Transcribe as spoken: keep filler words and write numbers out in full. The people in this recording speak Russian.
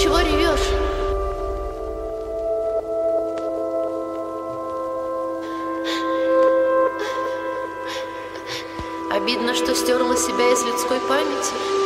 чего ревешь? Обидно, что стерла себя из людской памяти.